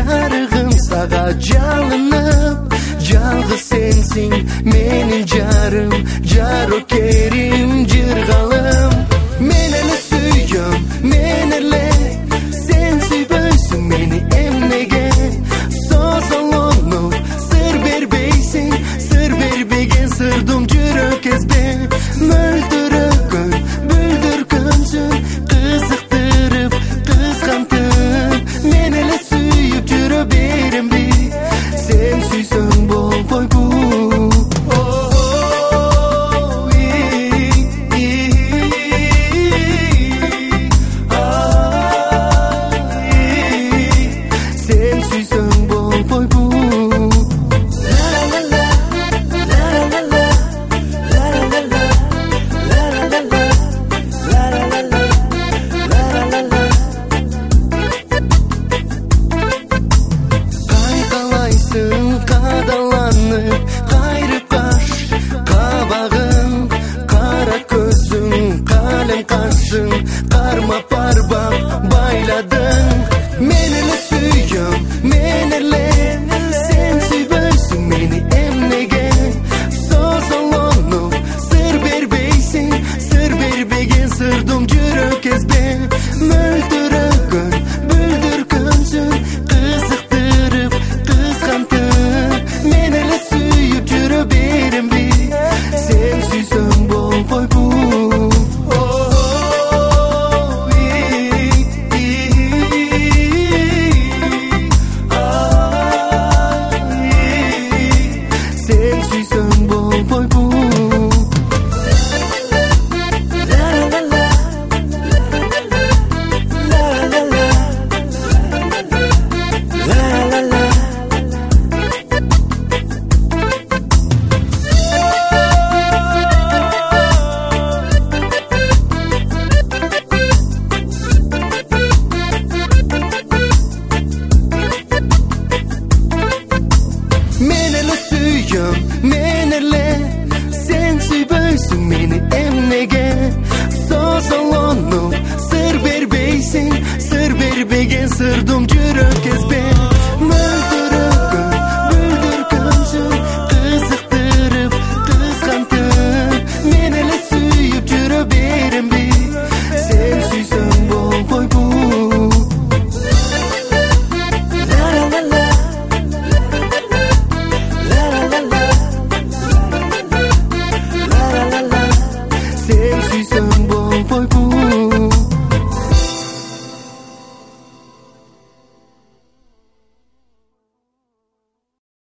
жарыгым сага жалынып, жалгыз сенсиң менин жарым, жарокерим, жыргалым. Мен эле сүйөм, мен эле, сен сүйбөйсүң мени эмнеге? Созолонуп сыр бербейсиң, сыр бербеген сырдым жүрөк эзбе. Мөлдүрөгөн, бүлдүргөнсүң, кызыктырып, кызгантып, мен эле сүйүп жүрө беремби? Сен сүйсөң болбойбу? Сен сүйсөң болбойбу? Кайдалайсың кадаланып, кайрып каш кабагың, кара көзүң, калем кашың, кармап арбап байладың. Мен эле сүйөм, мен эле,